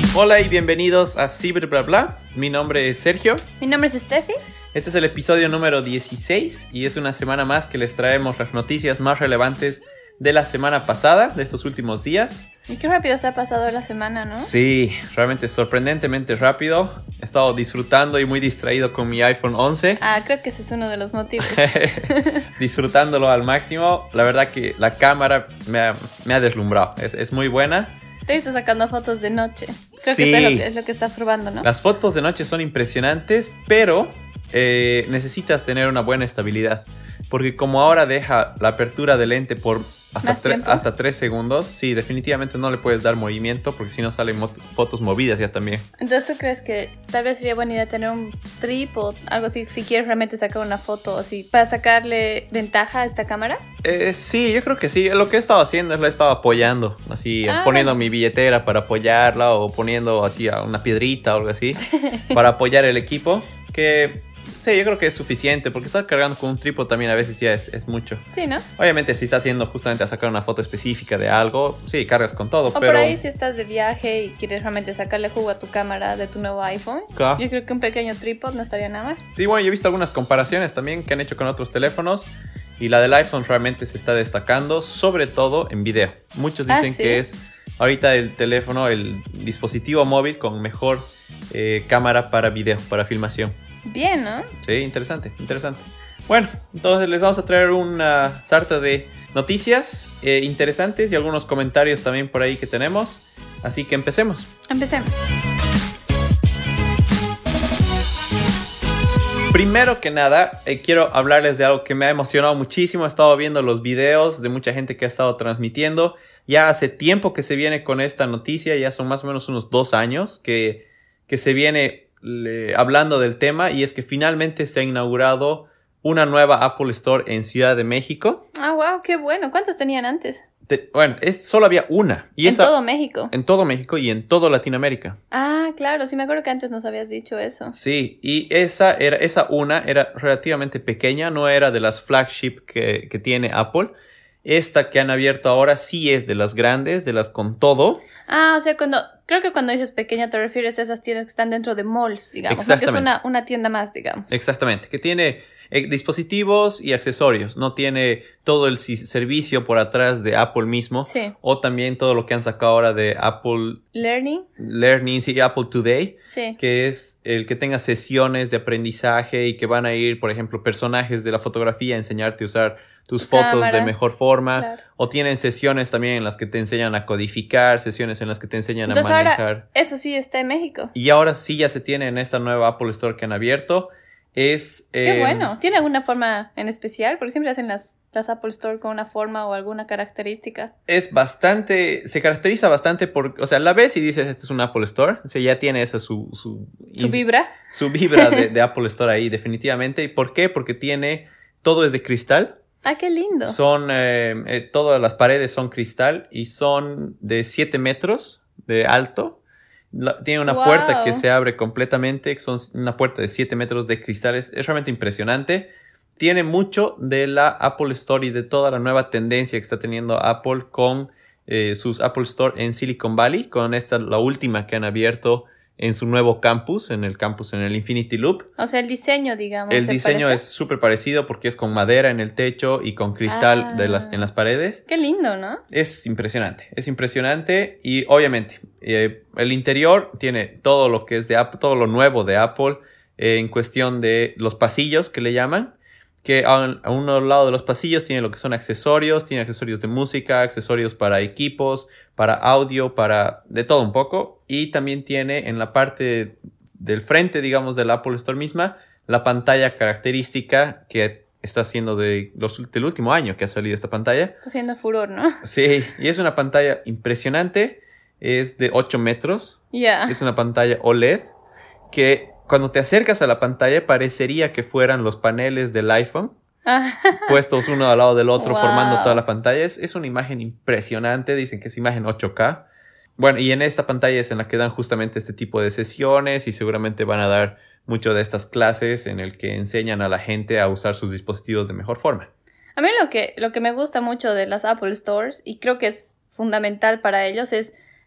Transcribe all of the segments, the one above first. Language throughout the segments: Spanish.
Hola y bienvenidos a Ciber Bla Bla. Mi nombre es Sergio. Mi nombre es Steffi. Este es el episodio número 16 y es una semana más que les traemos las noticias más relevantes de la semana pasada, de estos últimos días. Y qué rápido se ha pasado la semana, ¿no? Sí, realmente sorprendentemente rápido. He estado disfrutando y muy distraído con mi iPhone 11. Creo que ese es uno de los motivos. Disfrutándolo al máximo. La verdad que la cámara me ha deslumbrado. Es muy buena. Te estás sacando fotos de noche. Creo Sí. que eso es lo que estás probando, ¿no? Las fotos de noche son impresionantes, pero necesitas tener una buena estabilidad. Porque como ahora deja la apertura del lente por hasta 3 segundos, sí, definitivamente no le puedes dar movimiento porque si no salen fotos movidas ya también. Entonces, ¿tú crees que tal vez sería buena idea tener un trip o algo así si quieres realmente sacar una foto así para sacarle ventaja a esta cámara? Sí, yo creo que sí. Lo que he estado haciendo es la he estado apoyando, así poniendo bueno. mi billetera para apoyarla o poniendo así a una piedrita o algo así para apoyar el equipo, que sí, yo creo que es suficiente porque estar cargando con un trípode también a veces ya es mucho. Sí, ¿no? Obviamente si estás haciendo justamente a sacar una foto específica de algo, sí, cargas con todo, O pero por ahí si estás de viaje y quieres realmente sacarle jugo a tu cámara de tu nuevo iPhone, Claro. yo creo que un pequeño trípode no estaría nada mal. Sí, bueno, yo he visto algunas comparaciones también que han hecho con otros teléfonos y la del iPhone realmente se está destacando, sobre todo en video. Muchos dicen ¿sí? que es ahorita el teléfono, el dispositivo móvil con mejor cámara para video, para filmación. Bien, ¿no? Sí, interesante, interesante. Bueno, entonces les vamos a traer una sarta de noticias interesantes y algunos comentarios también por ahí que tenemos. Así que empecemos. Empecemos. Primero que nada, quiero hablarles de algo que me ha emocionado muchísimo. He estado viendo los videos de mucha gente que ha estado transmitiendo. Ya hace tiempo que se viene con esta noticia, ya son más o menos unos 2 años que se viene hablando del tema, y es que finalmente se ha inaugurado una nueva Apple Store en Ciudad de México. Wow, qué bueno. ¿Cuántos tenían antes? Solo había una. Y En todo México. En todo México y en toda Latinoamérica. Claro, sí me acuerdo que antes nos habías dicho eso. Sí, y esa una era relativamente pequeña, no era de las flagship que tiene Apple. Esta que han abierto ahora sí es de las grandes, de las con todo. O sea, creo que cuando dices pequeña te refieres a esas tiendas que están dentro de malls, digamos. Exactamente. Que es una tienda más, digamos. Exactamente, que tiene dispositivos y accesorios. No tiene todo el servicio por atrás de Apple mismo. Sí. O también todo lo que han sacado ahora de Apple Learning, sí, Apple Today. Sí. Que es el que tenga sesiones de aprendizaje y que van a ir, por ejemplo, personajes de la fotografía a enseñarte a usar tus fotos cámara de mejor forma. Claro. O tienen sesiones también en las que te enseñan a codificar, sesiones en las que te enseñan Entonces, a manejar. ahora, eso sí está en México. Y ahora sí ya se tiene en esta nueva Apple Store que han abierto. Qué bueno. ¿Tiene alguna forma en especial? Porque siempre hacen las Apple Store con una forma o alguna característica. Se caracteriza bastante por, o sea, la ves y dices, este es un Apple Store. O sea, ya tiene esa su vibra. Su vibra de Apple Store ahí, definitivamente. ¿Y por qué? Porque todo es de cristal. Qué lindo. Todas las paredes son cristal y son de 7 metros de alto. Tiene una puerta que se abre completamente, que son una puerta de 7 metros de cristales. Es realmente impresionante. Tiene mucho de la Apple Store y de toda la nueva tendencia que está teniendo Apple con sus Apple Store en Silicon Valley, con la última que han abierto en su nuevo campus, en el Infinity Loop. O sea, el diseño, digamos. El diseño es súper parecido porque es con madera en el techo y con cristal en las paredes. Qué lindo, ¿no? Es impresionante y obviamente el interior tiene todo lo que es de Apple, todo lo nuevo de Apple en cuestión de los pasillos que le llaman, que a un lado de los pasillos tiene lo que son accesorios, tiene accesorios de música, accesorios para equipos, para audio, para de todo un poco, y también tiene en la parte del frente, digamos, de la Apple Store misma, la pantalla característica que está siendo del último año que ha salido esta pantalla. Está haciendo furor, ¿no? Sí, y es una pantalla impresionante, es de 8 metros, Es una pantalla OLED que cuando te acercas a la pantalla parecería que fueran los paneles del iPhone puestos uno al lado del otro, formando toda la pantalla. Es una imagen impresionante, dicen que es imagen 8K. Bueno, y en esta pantalla es en la que dan justamente este tipo de sesiones y seguramente van a dar mucho de estas clases en el que enseñan a la gente a usar sus dispositivos de mejor forma. A mí lo que me gusta mucho de las Apple Stores, y creo que es fundamental para ellos, es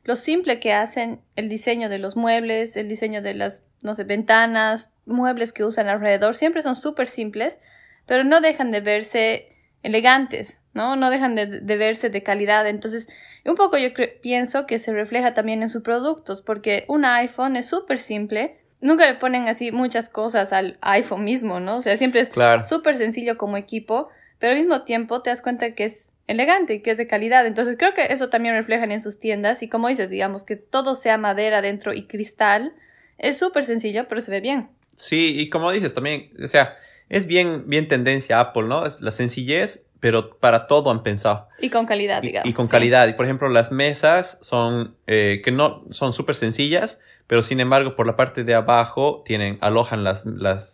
lo simple que hacen el diseño de los muebles, el diseño de las, no sé, ventanas, muebles que usan alrededor, siempre son súper simples, pero no dejan de verse elegantes, ¿no? No dejan de verse de calidad. Entonces, un poco yo pienso que se refleja también en sus productos, porque un iPhone es súper simple. Nunca le ponen así muchas cosas al iPhone mismo, ¿no? O sea, siempre es súper sencillo como equipo, pero al mismo tiempo te das cuenta que es elegante y que es de calidad. Entonces creo que eso también reflejan en sus tiendas. Y como dices, digamos, que todo sea madera dentro y cristal, es súper sencillo, pero se ve bien. Sí, y como dices también, o sea, es bien tendencia Apple, ¿no? Es la sencillez, pero para todo han pensado. Y con calidad, digamos. Y con calidad. Y por ejemplo, las mesas son, que no son súper sencillas, pero sin embargo, por la parte de abajo alojan las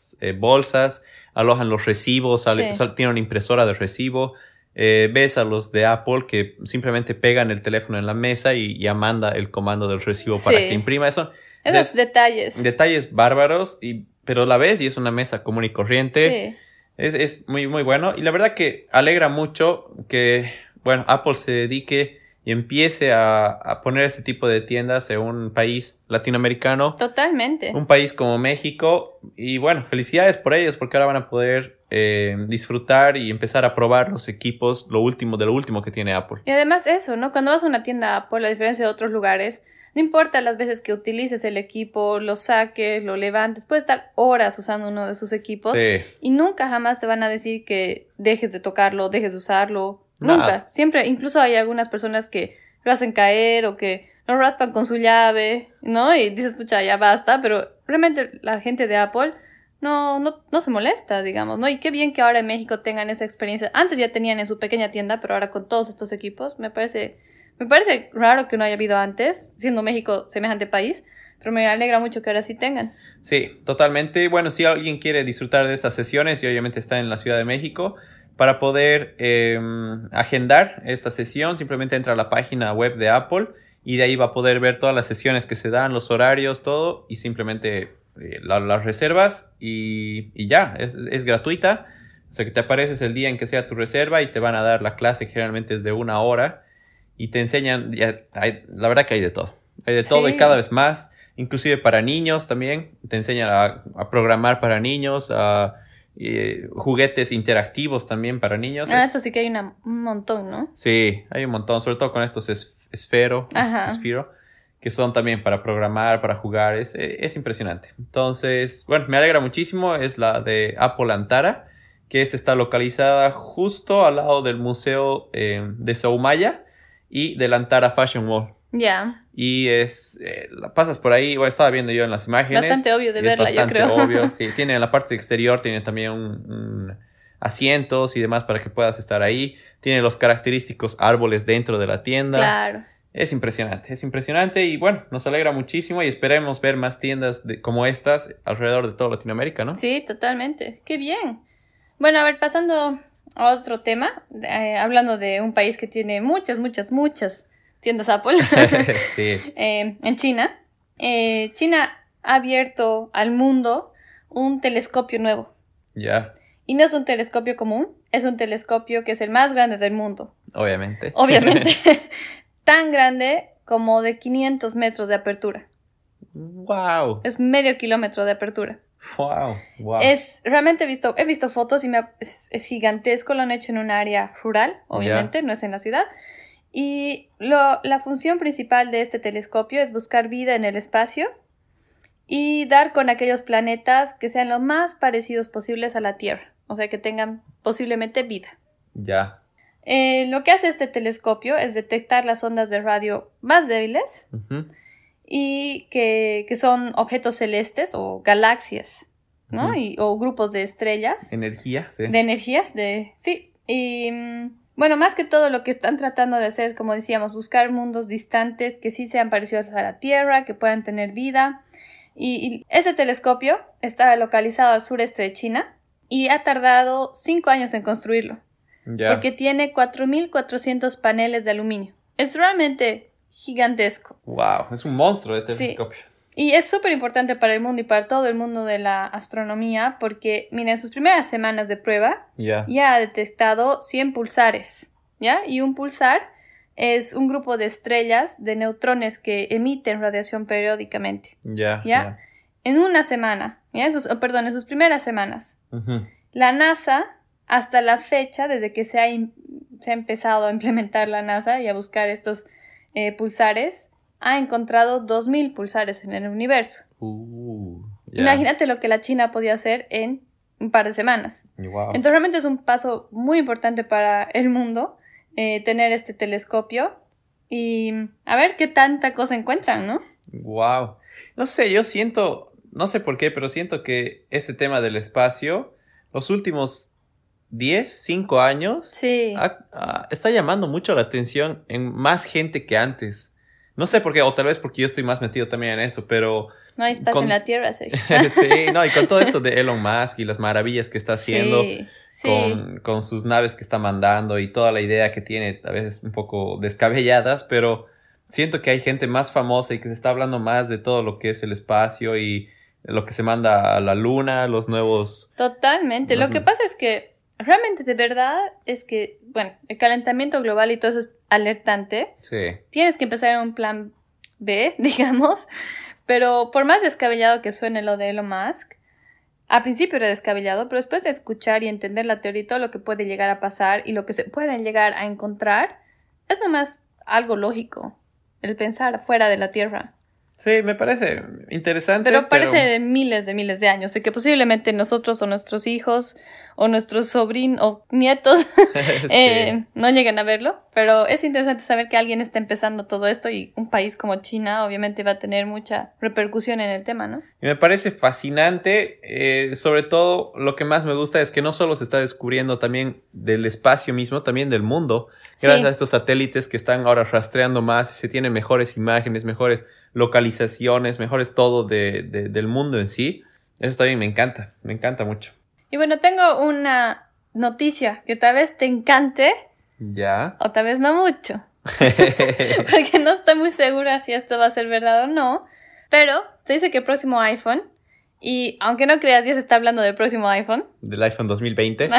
bolsas, alojan los recibos, tienen una impresora de recibo. Ves a los de Apple que simplemente pegan el teléfono en la mesa y ya manda el comando del recibo para que imprima eso. Esos detalles. Detalles bárbaros, pero la ves y es una mesa común y corriente. Sí. Es muy, muy bueno. Y la verdad que alegra mucho que, bueno, Apple se dedique y empiece a poner este tipo de tiendas en un país latinoamericano. Totalmente. Un país como México. Y bueno, felicidades por ellos, porque ahora van a poder disfrutar y empezar a probar los equipos, lo último de lo último que tiene Apple. Y además eso, ¿no? Cuando vas a una tienda Apple, a diferencia de otros lugares, no importa las veces que utilices el equipo, lo saques, lo levantes, puedes estar horas usando uno de sus equipos y nunca jamás te van a decir que dejes de tocarlo, dejes de usarlo. Nunca. Siempre, incluso hay algunas personas que lo hacen caer o que lo raspan con su llave, ¿no? Y dices, pucha, ya basta, pero realmente la gente de Apple no se molesta, digamos, ¿no? Y qué bien que ahora en México tengan esa experiencia. Antes ya tenían en su pequeña tienda, pero ahora con todos estos equipos, me parece raro que no haya habido antes, siendo México semejante país, pero me alegra mucho que ahora sí tengan. Sí, totalmente. Bueno, si alguien quiere disfrutar de estas sesiones y obviamente está en la Ciudad de México, para poder agendar esta sesión, simplemente entra a la página web de Apple y de ahí va a poder ver todas las sesiones que se dan, los horarios, todo, y simplemente las reservas y ya, es gratuita. O sea que te apareces el día en que sea tu reserva y te van a dar la clase, que generalmente es de 1 hora, y te enseñan, la verdad que hay de todo. Hay de todo y cada vez más, inclusive para niños también, te enseñan a programar para niños, juguetes interactivos también para niños. Eso sí que hay un montón, ¿no? Sí, hay un montón, sobre todo con estos Sphero, que son también para programar, para jugar, es impresionante. Entonces, bueno, me alegra muchísimo, es la de Apple Antara, que está localizada justo al lado del Museo de Soumaya y del Antara Fashion Mall. Ya. Y la pasas por ahí, estaba viendo yo en las imágenes. Bastante obvio de verla, yo creo. Obvio, sí. Tiene en la parte exterior, tiene también asientos y demás para que puedas estar ahí. Tiene los característicos árboles dentro de la tienda. Claro. Es impresionante y bueno, nos alegra muchísimo y esperemos ver más tiendas como estas alrededor de toda Latinoamérica, ¿no? Sí, totalmente. ¡Qué bien! Bueno, a ver, pasando a otro tema, hablando de un país que tiene muchas tiendas Apple. Sí. En China. China ha abierto al mundo un telescopio nuevo. Ya. Y no es un telescopio común, es un telescopio que es el más grande del mundo. Obviamente. Tan grande como de 500 metros de apertura. ¡Wow! Es medio kilómetro de apertura. ¡Wow! Realmente he visto fotos y es gigantesco, lo han hecho en un área rural, obviamente, no es en la ciudad. Y la función principal de este telescopio es buscar vida en el espacio y dar con aquellos planetas que sean lo más parecidos posibles a la Tierra, o sea, que tengan posiblemente vida. Ya. Lo que hace este telescopio es detectar las ondas de radio más débiles y que son objetos celestes o galaxias, ¿no? O grupos de estrellas. Energía, sí. De energías, sí. Y bueno, más que todo lo que están tratando de hacer, como decíamos, buscar mundos distantes que sí sean parecidos a la Tierra, que puedan tener vida. Y este telescopio está localizado al sureste de China y ha tardado 5 años en construirlo. Yeah. Porque tiene 4.400 paneles de aluminio. Es realmente gigantesco. ¡Wow! Es un monstruo de telescopio. Sí. Y es súper importante para el mundo y para todo el mundo de la astronomía porque, mira, en sus primeras semanas de prueba ya ha detectado 100 pulsares, ¿ya? Y un pulsar es un grupo de estrellas de neutrones que emiten radiación periódicamente. ¿Ya? En una semana, ¿ya? En sus primeras semanas. Uh-huh. La NASA, hasta la fecha, desde que se ha empezado a implementar la NASA y a buscar estos pulsares, ha encontrado 2000 pulsares en el universo. Imagínate lo que la China podía hacer en un par de semanas. Wow. Entonces realmente es un paso muy importante para el mundo tener este telescopio y a ver qué tanta cosa encuentran, ¿no? Wow. No sé, yo siento, no sé por qué, pero siento que este tema del espacio, los últimos 5 años, sí, está llamando mucho la atención en más gente que antes. No sé por qué, o tal vez porque yo estoy más metido también en eso, pero... No hay espacio en la Tierra, sí. Sí, no, y con todo esto de Elon Musk y las maravillas que está haciendo con sus naves que está mandando y toda la idea que tiene, a veces un poco descabelladas, pero siento que hay gente más famosa y que se está hablando más de todo lo que es el espacio y lo que se manda a la luna, los nuevos... Totalmente. Lo que pasa es que realmente de verdad es que, bueno, el calentamiento global y todo eso es alertante. Sí. Tienes que empezar en un plan B, digamos, pero por más descabellado que suene lo de Elon Musk, al principio era descabellado, pero después de escuchar y entender la teoría y todo lo que puede llegar a pasar y lo que se pueden llegar a encontrar, es nomás algo lógico, el pensar fuera de la Tierra. Sí, me parece interesante. Pero parece de miles de años, de que posiblemente nosotros o nuestros hijos o nuestros sobrinos o nietos sí, no lleguen a verlo. Pero es interesante saber que alguien está empezando todo esto y un país como China obviamente va a tener mucha repercusión en el tema, ¿no? Y me parece fascinante, sobre todo lo que más me gusta es que no solo se está descubriendo también del espacio mismo, también del mundo. Gracias a estos satélites que están ahora rastreando más, se tienen mejores imágenes, mejores localizaciones, mejores todo del mundo en sí. Eso también me encanta mucho. Y bueno, tengo una noticia que tal vez te encante. Ya. O tal vez no mucho. Porque no estoy muy segura si esto va a ser verdad o no. Pero te dice que el próximo iPhone, y aunque no creas, ya se está hablando del próximo iPhone. Del iPhone 2020.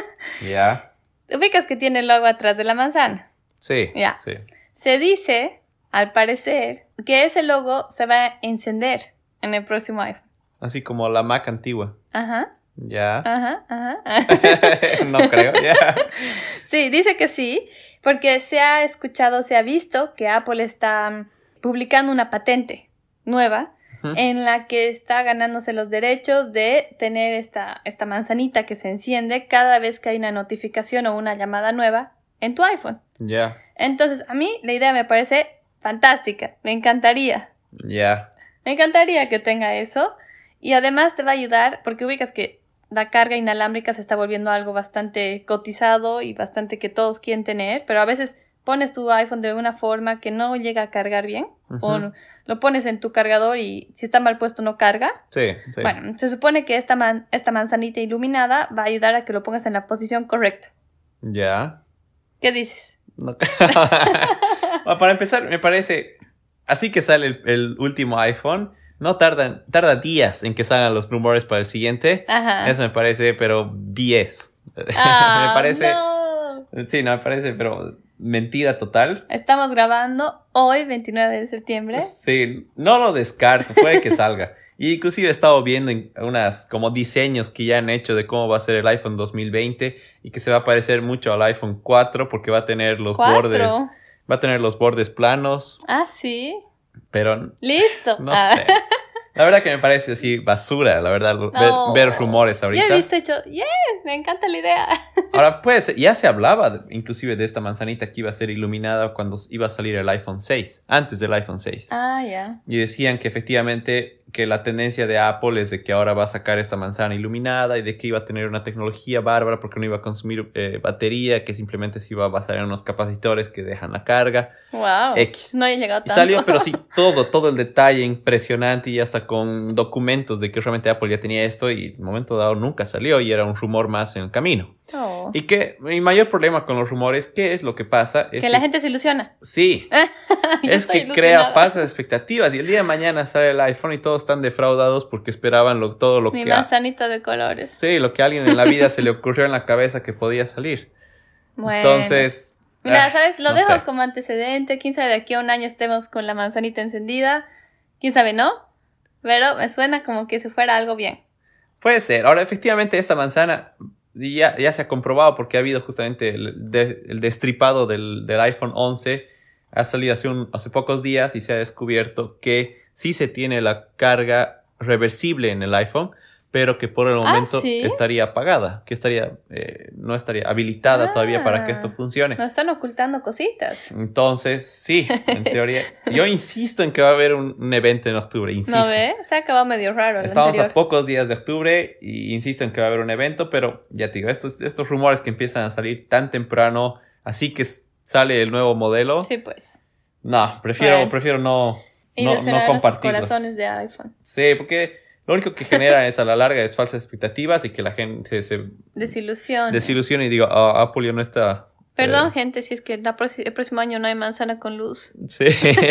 Ya. Ubicas que tiene el logo atrás de la manzana. Sí. Ya. Sí. Se dice, al parecer, que ese logo se va a encender en el próximo iPhone. Así como la Mac antigua. Ajá. Ya. Ajá. No creo, ya. Sí, dice que sí, porque se ha escuchado, se ha visto que Apple está publicando una patente nueva en la que está ganándose los derechos de tener esta manzanita que se enciende cada vez que hay una notificación o una llamada nueva en tu iPhone. Ya. Entonces, a mí la idea me parece fantástica, me encantaría. Ya. Me encantaría que tenga eso y además te va a ayudar porque ubicas que la carga inalámbrica se está volviendo algo bastante cotizado y bastante que todos quieren tener, pero a veces pones tu iPhone de una forma que no llega a cargar bien o lo pones en tu cargador y si está mal puesto no carga. Sí. Bueno, se supone que esta manzanita iluminada va a ayudar a que lo pongas en la posición correcta. Ya. ¿Qué dices? No. Bueno, para empezar, me parece, así que sale el último iPhone, no tarda días en que salgan los rumores para el siguiente. Ajá. Eso me parece, pero BS. Me parece... No. Sí, no, me parece, pero mentira total. Estamos grabando hoy, 29 de septiembre. Sí, no lo descarto, puede que salga. Y inclusive he estado viendo unas como diseños que ya han hecho de cómo va a ser el iPhone 2020 y que se va a parecer mucho al iPhone 4 porque va a tener los bordes planos. Ah, sí. Pero listo. No sé. La verdad que me parece así basura, la verdad, ver rumores ahorita. Ya he visto hecho, me encanta la idea. Ahora, pues, ya se hablaba inclusive de esta manzanita que iba a ser iluminada cuando iba a salir el iPhone 6, antes del iPhone 6. Ah, ya. Y decían que efectivamente que la tendencia de Apple es de que ahora va a sacar esta manzana iluminada y de que iba a tener una tecnología bárbara porque no iba a consumir batería, que simplemente se iba a basar en unos capacitores que dejan la carga. Wow. X. No he llegado tanto. Y salió, pero sí, todo el detalle impresionante y hasta con documentos de que realmente Apple ya tenía esto y en un momento dado nunca salió y era un rumor más en el camino. Oh. Y que mi mayor problema con los rumores, ¿qué es lo que pasa? Es que la gente se ilusiona. Sí. Es que crea falsas expectativas y el día de mañana sale el iPhone y todos están defraudados porque esperaban todo lo Mi que... manzanita de colores. Sí, lo que a alguien en la vida se le ocurrió en la cabeza que podía salir. Bueno. Entonces, Mira, ¿sabes? Lo dejo como antecedente. Quién sabe, de aquí a un año estemos con la manzanita encendida. Quién sabe, ¿no? Pero me suena como que si fuera algo bien. Puede ser. Ahora, efectivamente, esta manzana ya se ha comprobado porque ha habido justamente el destripado del iPhone 11. Ha salido hace pocos días y se ha descubierto que sí se tiene la carga reversible en el iPhone, pero que por el momento estaría apagada, que no estaría habilitada todavía para que esto funcione. Nos están ocultando cositas. Entonces, sí, en teoría. Yo insisto en que va a haber un evento en octubre, insisto. ¿No ve? Se ha acabado medio raro. Estamos a pocos días de octubre y insisto en que va a haber un evento, pero ya te digo, estos rumores que empiezan a salir tan temprano, así que sale el nuevo modelo. Sí, pues. No, prefiero no compartirlos. Los corazones de iPhone. Sí, porque lo único que genera es a la larga es falsas expectativas y que la gente se desilusione y diga, Apple ya no está. Perdón, gente, si es que el próximo año no hay manzana con luz. Sí.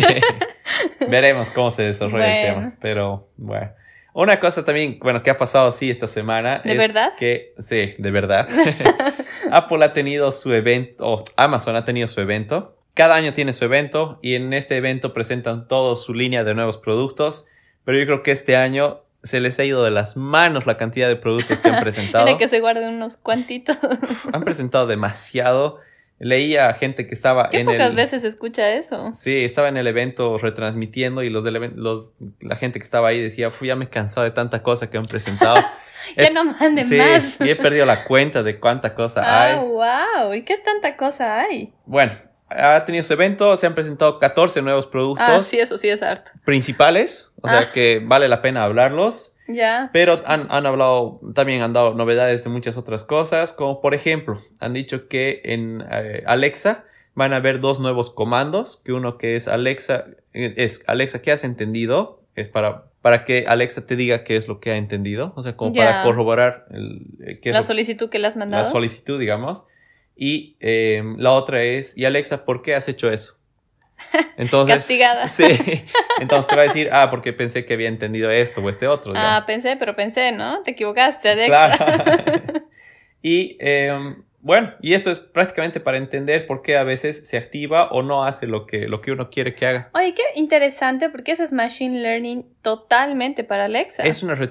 Veremos cómo se desarrolla el tema. Pero bueno. Una cosa también, que ha pasado así esta semana. ¿De verdad? Sí, de verdad. Apple ha tenido su evento, o Amazon ha tenido su evento. Cada año tiene su evento y en este evento presentan toda su línea de nuevos productos. Pero yo creo que este año se les ha ido de las manos la cantidad de productos que han presentado. Tiene que se guarden unos cuantitos. Han presentado demasiado. Leía a gente que estaba ¿Qué pocas veces se escucha eso? Sí, estaba en el evento retransmitiendo y la gente que estaba ahí decía, ya me he cansado de tanta cosa que han presentado. Ya no manden más. Y he perdido la cuenta de cuánta cosa hay. Wow. ¿Y qué tanta cosa hay? Bueno, ha tenido su evento, se han presentado 14 nuevos productos. Sí, eso sí es harto. Principales, o sea que vale la pena hablarlos. Ya. Pero han hablado, también han dado novedades de muchas otras cosas, como por ejemplo, han dicho que en Alexa van a haber 2 nuevos comandos, que uno que es Alexa, ¿qué has entendido? Es para que Alexa te diga qué es lo que ha entendido, o sea, como para corroborar la solicitud que le has mandado. La solicitud, digamos. Y la otra es, y Alexa, ¿por qué has hecho eso? Entonces, castigada. Sí. Entonces te va a decir, porque pensé que había entendido esto o este otro. Digamos. Pensé, ¿no? Te equivocaste, Alexa. Claro. Y y esto es prácticamente para entender por qué a veces se activa o no hace lo que uno quiere que haga. Oye, qué interesante, porque eso es machine learning totalmente para Alexa. Es una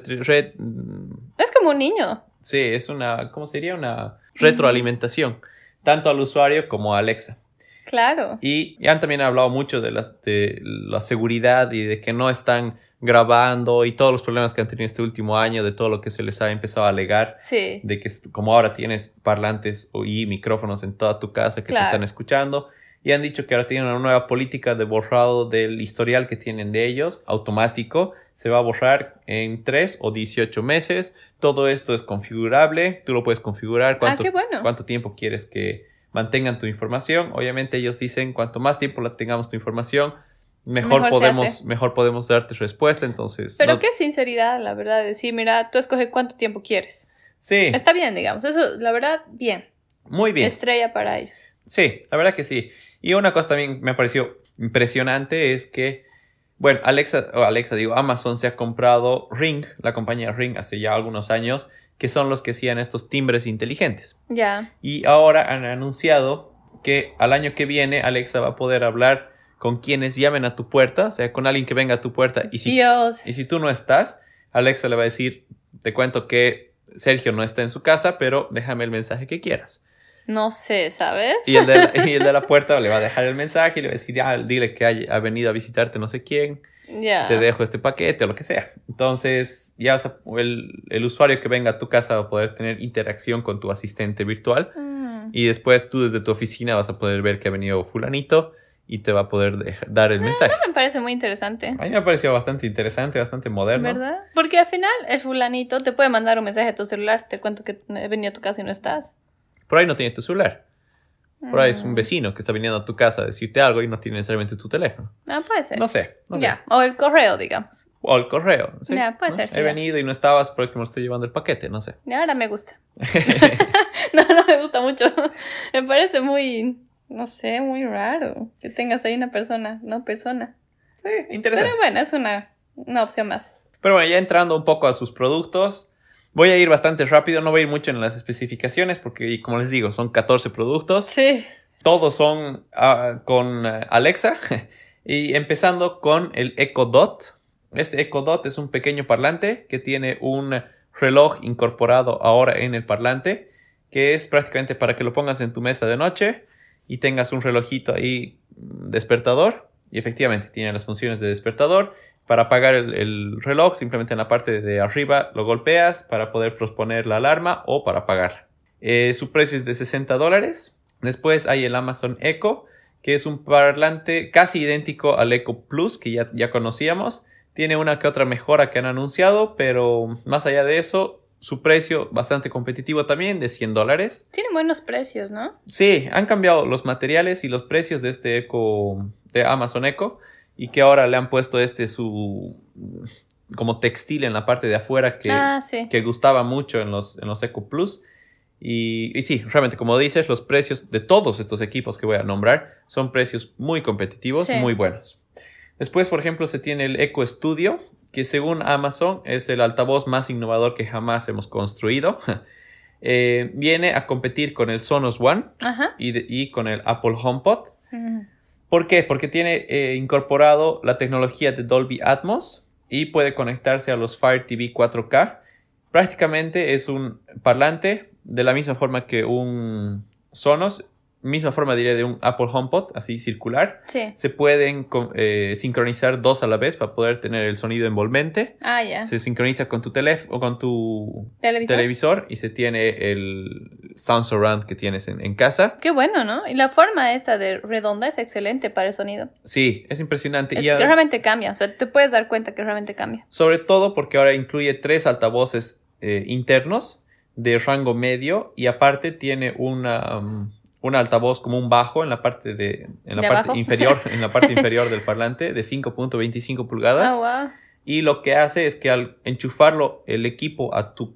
Es como un niño. Sí, es ¿cómo sería? Una retroalimentación, tanto al usuario como a Alexa. Claro. Y han también hablado mucho de la seguridad y de que no están grabando y todos los problemas que han tenido este último año, de todo lo que se les ha empezado a alegar. Sí. De que como ahora tienes parlantes y micrófonos en toda tu casa que te están escuchando. Y han dicho que ahora tienen una nueva política de borrado del historial que tienen de ellos, automático. Se va a borrar en 3 o 18 meses. Todo esto es configurable. Tú lo puedes configurar. Qué bueno. ¿Cuánto tiempo quieres que mantengan tu información? Obviamente ellos dicen, cuanto más tiempo la tengamos tu información, mejor podemos darte respuesta. Entonces, pero qué sinceridad, la verdad, decir, mira, tú escoges cuánto tiempo quieres. Sí. Está bien, digamos. Eso, la verdad, bien. Muy bien. Estrella para ellos. Sí, la verdad que sí. Y una cosa también me pareció impresionante es que, Amazon se ha comprado Ring, la compañía Ring, hace ya algunos años, que son los que hacían estos timbres inteligentes. Ya. Y ahora han anunciado que al año que viene Alexa va a poder hablar con quienes llamen a tu puerta, o sea, con alguien que venga a tu puerta. Y si tú no estás, Alexa le va a decir, te cuento que Sergio no está en su casa, pero déjame el mensaje que quieras. No sé, ¿sabes? Y el de la puerta le va a dejar el mensaje y le va a decir, dile que ha venido a visitarte no sé quién. Yeah. Te dejo este paquete o lo que sea. Entonces, ya el usuario que venga a tu casa va a poder tener interacción con tu asistente virtual. Y después tú desde tu oficina vas a poder ver que ha venido fulanito y te va a poder dar el mensaje. Me parece muy interesante. A mí me ha parecido bastante interesante, bastante moderno. ¿Verdad? Porque al final el fulanito te puede mandar un mensaje a tu celular. Te cuento que he venido a tu casa y no estás. Por ahí no tienes tu celular. Por ahí es un vecino que está viniendo a tu casa a decirte algo y no tiene necesariamente tu teléfono. Puede ser. No sé. Ya. O el correo, digamos. O el correo. ¿Sí? Ya, puede ser. Sí, he venido y no estabas, pero es que me estoy llevando el paquete, no sé. Y ahora me gusta. No me gusta mucho. Me parece muy, no sé, muy raro que tengas ahí una persona. Sí, interesante. Pero bueno, es una opción más. Pero bueno, ya entrando un poco a sus productos. Voy a ir bastante rápido, no voy a ir mucho en las especificaciones porque, como les digo, son 14 productos. Sí. Todos son con Alexa y empezando con el Echo Dot. Este Echo Dot es un pequeño parlante que tiene un reloj incorporado ahora en el parlante, que es prácticamente para que lo pongas en tu mesa de noche y tengas un relojito ahí despertador. Y efectivamente tiene las funciones de despertador. Para apagar el reloj, simplemente en la parte de arriba lo golpeas para poder posponer la alarma o para apagarla. Su precio es de $60. Después hay el Amazon Echo, que es un parlante casi idéntico al Echo Plus que ya conocíamos. Tiene una que otra mejora que han anunciado, pero más allá de eso, su precio bastante competitivo también, de $100. Tiene buenos precios, ¿no? Sí, han cambiado los materiales y los precios de este Echo, de Amazon Echo, y que ahora le han puesto su como textil en la parte de afuera que gustaba mucho en los Echo Plus. Y sí, realmente, como dices, los precios de todos estos equipos que voy a nombrar son precios muy competitivos, muy buenos. Después, por ejemplo, se tiene el Echo Studio, que según Amazon es el altavoz más innovador que jamás hemos construido. Viene a competir con el Sonos One y con el Apple HomePod. ¿Por qué? Porque tiene incorporado la tecnología de Dolby Atmos y puede conectarse a los Fire TV 4K. Prácticamente es un parlante de la misma forma que un Sonos, misma forma diría de un Apple HomePod, así circular. Sí. Se pueden sincronizar dos a la vez para poder tener el sonido envolvente. Ya. Se sincroniza con tu teléfono o con tu televisor y se tiene el Sound Surround que tienes en casa. Qué bueno, ¿no? Y la forma esa de redonda es excelente para el sonido. Sí, es impresionante. Es que realmente cambia, o sea, te puedes dar cuenta que realmente cambia. Sobre todo porque ahora incluye 3 altavoces internos de rango medio y aparte tiene un altavoz como un bajo en la parte inferior, en la parte inferior del parlante de 5.25 pulgadas. Wow. Y lo que hace es que al enchufarlo el equipo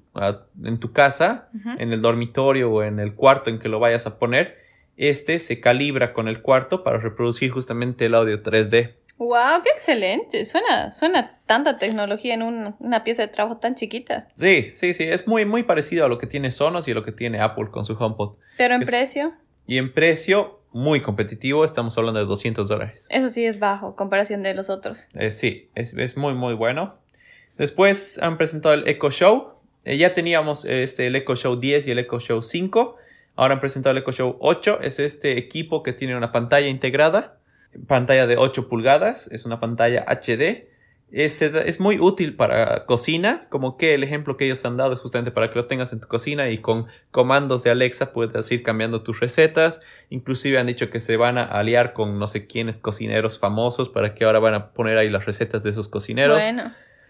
en tu casa, en el dormitorio o en el cuarto en que lo vayas a poner, se calibra con el cuarto para reproducir justamente el audio 3D. ¡Wow! ¡Qué excelente! Suena tanta tecnología en una pieza de trabajo tan chiquita. Sí. Es muy, muy parecido a lo que tiene Sonos y a lo que tiene Apple con su HomePod. ¿Pero en precio? Y en precio, muy competitivo. Estamos hablando de $200. Eso sí es bajo, comparación de los otros. Sí, es muy, muy bueno. Después han presentado el Echo Show. Ya teníamos el Echo Show 10 y el Echo Show 5. Ahora han presentado el Echo Show 8. Es este equipo que tiene una pantalla integrada. Pantalla de 8 pulgadas. Es una pantalla HD. Es muy útil para cocina, como que el ejemplo que ellos han dado es justamente para que lo tengas en tu cocina y con comandos de Alexa puedas ir cambiando tus recetas. Inclusive han dicho que se van a aliar con no sé quiénes cocineros famosos para que ahora van a poner ahí las recetas de esos cocineros. Bueno.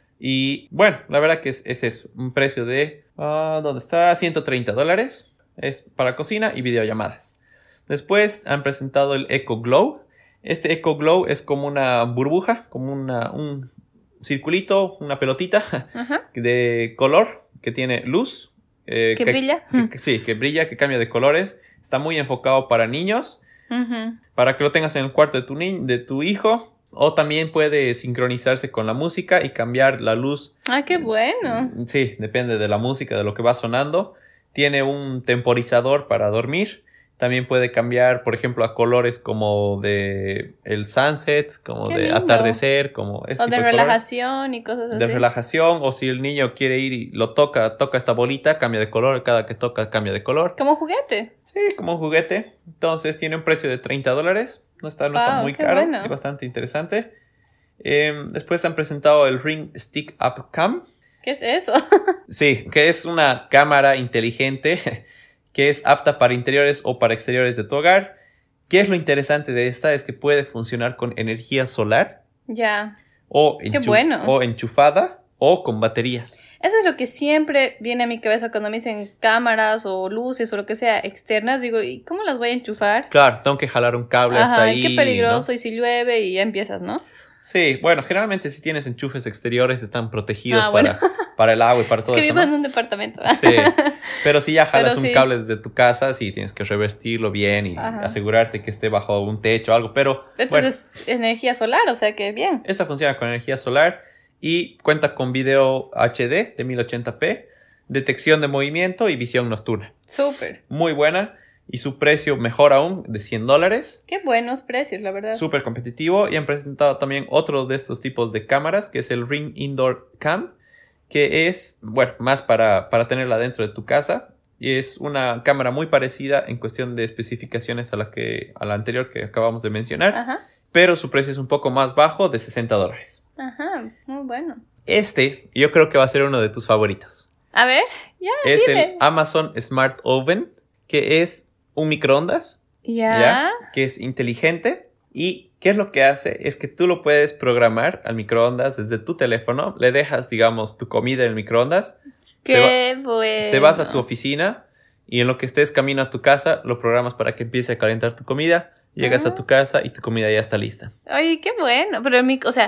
Y bueno, la verdad que es eso, un precio de, ¿dónde está? $130. Es para cocina y videollamadas. Después han presentado el Echo Glow. Este Echo Glow es como una burbuja, como un circulito, una pelotita de color que tiene luz. ¿Que brilla? Que brilla, que cambia de colores. Está muy enfocado para niños, para que lo tengas en el cuarto de tu hijo. O también puede sincronizarse con la música y cambiar la luz. ¡Ah, qué bueno! Sí, depende de la música, de lo que va sonando. Tiene un temporizador para dormir. También puede cambiar, por ejemplo, a colores como de el sunset, como Qué de lindo. atardecer, como O de relajación y cosas así. de relajación, o si el niño quiere ir y lo toca esta bolita, cambia de color, cada que toca cambia de color. Como juguete. Sí, como un juguete. Entonces tiene un precio de $30. No está muy caro, bueno. Es bastante interesante. Después han presentado el Ring Stick Up Cam. ¿Qué es eso? Sí, que es una cámara inteligente que es apta para interiores o para exteriores de tu hogar. ¿Qué es lo interesante de esta? Es que puede funcionar con energía solar. Ya. Qué bueno. O enchufada o con baterías. Eso es lo que siempre viene a mi cabeza cuando me dicen cámaras o luces o lo que sea externas. Digo, ¿y cómo las voy a enchufar? Claro, tengo que jalar un cable hasta ahí. Qué peligroso, ¿no? Y si llueve y ya empiezas, ¿no? Sí, bueno, generalmente si tienes enchufes exteriores están protegidos para el agua y para todo eso. Es que vivo en un departamento. Sí, pero si ya jalas un cable desde tu casa, sí, tienes que revestirlo bien y asegurarte que esté bajo un techo o algo, pero... Entonces es energía solar, o sea que bien. Esta funciona con energía solar y cuenta con video HD de 1080p, detección de movimiento y visión nocturna. Súper. Muy buena. y su precio mejor aún de $100. Qué buenos precios, la verdad. Súper competitivo. Y han presentado también otro de estos tipos de cámaras, que es el Ring Indoor Cam, que es, bueno, más para tenerla dentro de tu casa. Y es una cámara muy parecida en cuestión de especificaciones a la anterior que acabamos de mencionar. Ajá. Pero su precio es un poco más bajo, de $60. Ajá, muy bueno. Yo creo que va a ser uno de tus favoritos. A ver, ya, Es dime. el Amazon Smart Oven, que es un microondas, Ya. que es inteligente. ¿Y qué es lo que hace? Es que tú lo puedes programar al microondas desde tu teléfono. Le dejas, digamos, tu comida en el microondas. Qué bueno. Te vas a tu oficina y en lo que estés camino a tu casa, lo programas para que empiece a calentar tu comida. Llegas a tu casa y tu comida ya está lista. Oye, qué bueno. Pero,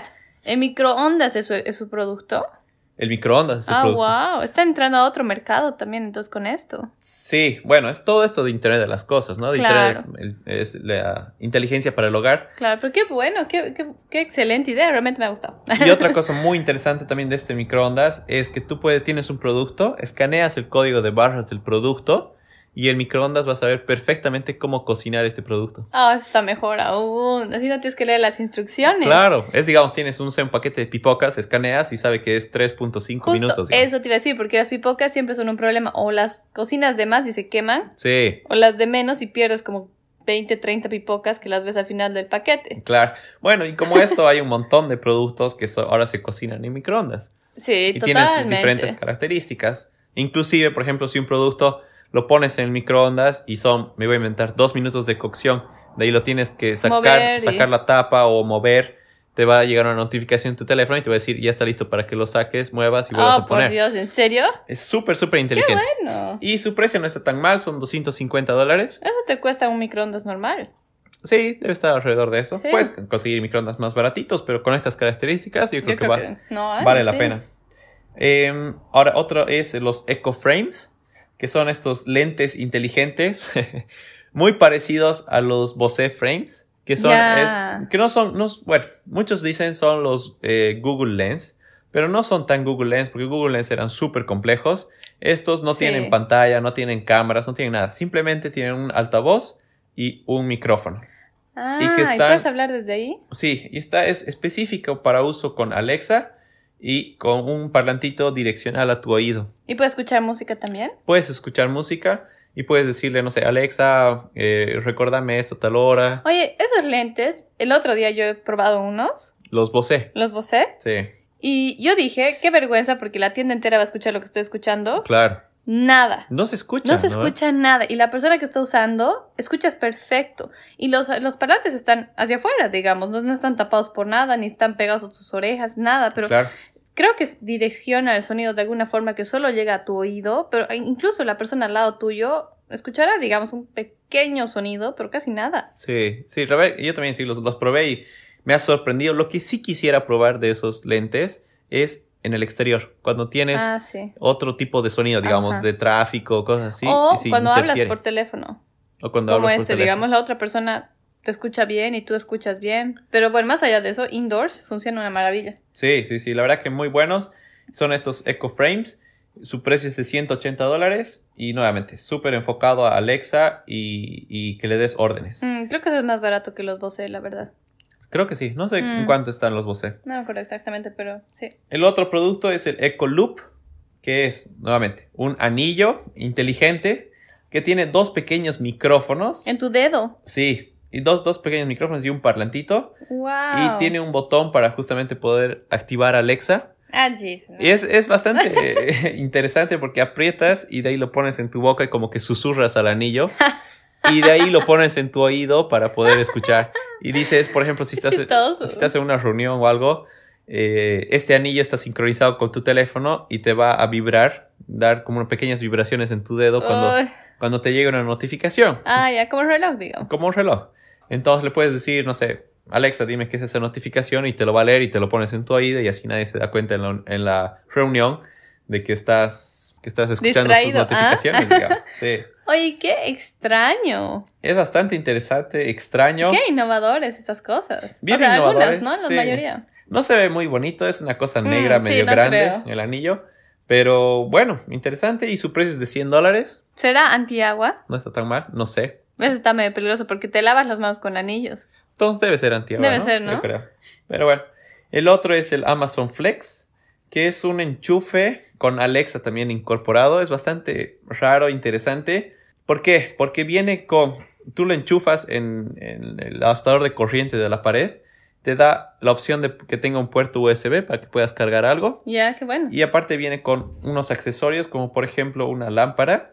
¿el microondas es su producto? El microondas es el producto. Wow. Está entrando a otro mercado también, entonces, con esto. Sí, bueno, es todo esto de Internet de las cosas, ¿no? De Claro. Internet, es la inteligencia para el hogar. Claro, pero qué bueno, qué excelente idea. Realmente me ha gustado. Y otra cosa muy interesante también de este microondas es que tú tienes un producto, escaneas el código de barras del producto y el microondas va a saber perfectamente cómo cocinar este producto. Ah, eso está mejor aún. Así no tienes que leer las instrucciones. Claro, digamos, tienes un paquete de pipocas, escaneas y sabe que es 3.5 minutos. Digamos. Eso te iba a decir, porque las pipocas siempre son un problema. O las cocinas de más y se queman. Sí. O las de menos y pierdes como 20, 30 pipocas que las ves al final del paquete. Claro. Bueno, y como esto hay un montón de productos que ahora se cocinan en microondas. Sí, y totalmente. tienen sus diferentes características. Inclusive, por ejemplo, si un producto lo pones en el microondas y me voy a inventar 2 minutos de cocción, de ahí lo tienes que sacar la tapa o mover, te va a llegar una notificación en tu teléfono y te va a decir, ya está listo para que lo saques, muevas y vuelvas a poner. Oh, por Dios, ¿en serio? Es súper, súper inteligente. ¡Qué bueno! Y su precio no está tan mal, son $250. Eso te cuesta un microondas normal. Sí, debe estar alrededor de eso. Sí. Puedes conseguir microondas más baratitos, pero con estas características yo creo que no, vale la sí. pena. Ahora, otro es los Echo Frames, que son estos lentes inteligentes muy parecidos a los Bose Frames, que son que no son, bueno, muchos dicen son los Google Lens, pero no son tan Google Lens, porque Google Lens eran súper complejos. Estos no tienen pantalla, no tienen cámaras, no tienen nada, simplemente tienen un altavoz y un micrófono. ¿Y puedes hablar desde ahí? Sí, y es específico para uso con Alexa y con un parlantito direccional a tu oído. ¿Y puedes escuchar música también? Puedes escuchar música y puedes decirle, no sé, Alexa, recuérdame esto tal hora. Oye, esos lentes, el otro día yo he probado unos. Los Bose. ¿Los Bose? Sí. Y yo dije, qué vergüenza, porque la tienda entera va a escuchar lo que estoy escuchando. Claro. Nada. No se escucha. No se escucha nada. Y la persona que está usando, escuchas perfecto. Y los parlantes están hacia afuera, digamos. No están tapados por nada, ni están pegados a tus orejas, nada. Pero claro. Creo que direcciona el sonido de alguna forma que solo llega a tu oído. Pero incluso la persona al lado tuyo escuchará, digamos, un pequeño sonido, pero casi nada. Sí, yo también sí los probé y me ha sorprendido. Lo que sí quisiera probar de esos lentes es en el exterior, cuando tienes otro tipo de sonido, digamos, de tráfico, cosas así. O cuando hablas por teléfono. O cuando hablas por teléfono. Digamos, la otra persona te escucha bien y tú escuchas bien. Pero bueno, más allá de eso, indoors funciona una maravilla. Sí, la verdad que muy buenos. Son estos Echo Frames. Su precio es de $180 y nuevamente súper enfocado a Alexa y que le des órdenes. Creo que eso es más barato que los Bose, la verdad. Creo que sí, no sé en cuánto están los Bose. No me acuerdo exactamente, pero sí. El otro producto es el Echo Loop, que es, nuevamente, un anillo inteligente que tiene 2 pequeños micrófonos. ¿En tu dedo? Sí, y dos pequeños micrófonos y un parlantito. ¡Wow! Y tiene un botón para justamente poder activar Alexa. Jesus. Y es bastante interesante porque aprietas y de ahí lo pones en tu boca y como que susurras al anillo. Y de ahí lo pones en tu oído para poder escuchar. Y dices, por ejemplo, si estás en una reunión o algo, este anillo está sincronizado con tu teléfono y te va a vibrar, dar como pequeñas vibraciones en tu dedo cuando te llegue una notificación. Ya, como un reloj, digamos. Como un reloj. Entonces le puedes decir, no sé, Alexa, dime qué es esa notificación y te lo va a leer y te lo pones en tu oído y así nadie se da cuenta en la reunión de que estás escuchando distraído, tus notificaciones, digamos. Sí. Oye, qué extraño. Es bastante interesante, extraño. Qué innovadores estas cosas. Bien innovadores, algunas, ¿no? La mayoría. No se ve muy bonito, es una cosa negra medio grande, el anillo. Pero bueno, interesante. Y su precio es de $100. ¿Será antiagua? No está tan mal, no sé. Eso está medio peligroso porque te lavas las manos con anillos. Entonces debe ser antiagua, Debe ¿no? ser, ¿no? Yo creo. Pero bueno. El otro es el Amazon Flex, que es un enchufe con Alexa también incorporado. Es bastante raro, interesante. ¿Por qué? Porque viene con... Tú lo enchufas en el adaptador de corriente de la pared. Te da la opción de que tenga un puerto USB para que puedas cargar algo. Ya, qué bueno. Y aparte viene con unos accesorios como por ejemplo una lámpara.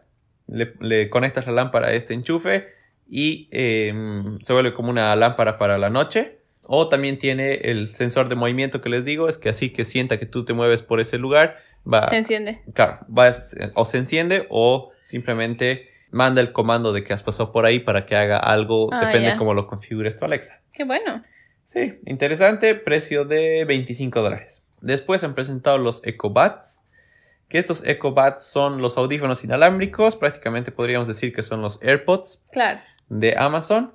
Le conectas la lámpara a este enchufe y se vuelve como una lámpara para la noche. O también tiene el sensor de movimiento que les digo. Es que así que sienta que tú te mueves por ese lugar. Se enciende. Claro, o se enciende o simplemente manda el comando de que has pasado por ahí para que haga algo. Depende de cómo lo configures tu Alexa. Qué bueno. Sí, interesante. Precio de $25. Después han presentado los EcoBuds. Que estos EcoBuds son los audífonos inalámbricos. Prácticamente podríamos decir que son los AirPods. Claro. De Amazon.